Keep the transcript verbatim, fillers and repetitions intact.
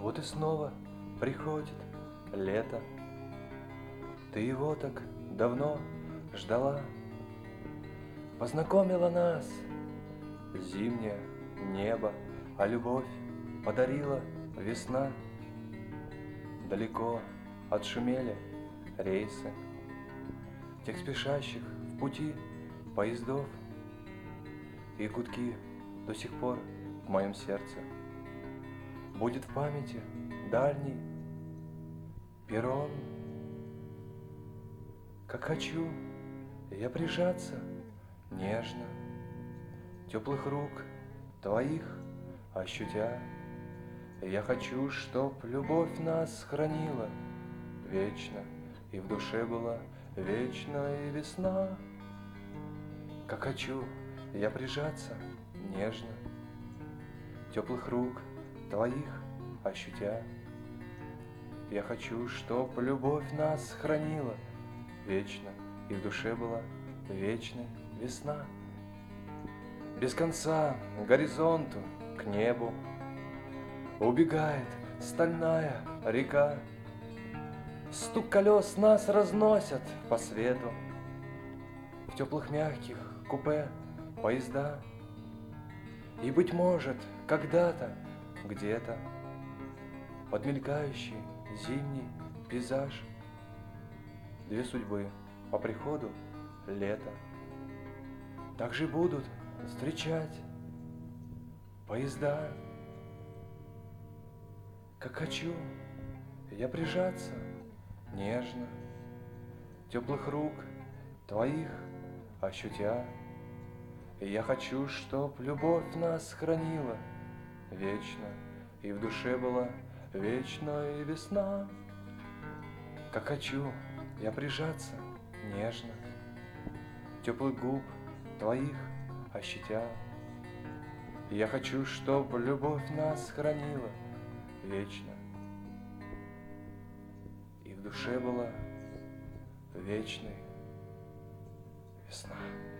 Вот и снова приходит лето. Ты его так давно ждала. Познакомила нас зимнее небо, а любовь подарила весна. Далеко отшумели рейсы тех спешащих в пути поездов, и гудки до сих пор в моем сердце. Будет в памяти дальний перрон. Как хочу я прижаться нежно, теплых рук твоих ощутя. Я хочу, чтоб любовь нас хранила вечно, и в душе была вечная весна. Как хочу я прижаться нежно, теплых рук твоих ощутя. Я хочу, чтоб любовь нас хранила вечно, и в душе была вечная весна. Без конца к горизонту, к небу убегает стальная река. Стук колес нас разносят по свету, в теплых мягких купе поезда. И, быть может, когда-то, где-то, под мелькающий зимний пейзаж, две судьбы по приходу лета также будут встречать поезда. Как хочу я прижаться нежно, теплых рук твоих ощутя. И я хочу, чтоб любовь нас хранила вечно, и в душе была вечная весна. Как хочу я прижаться нежно, теплых губ твоих ощутя. И я хочу, чтоб любовь нас хранила вечно, и в душе была вечная весна.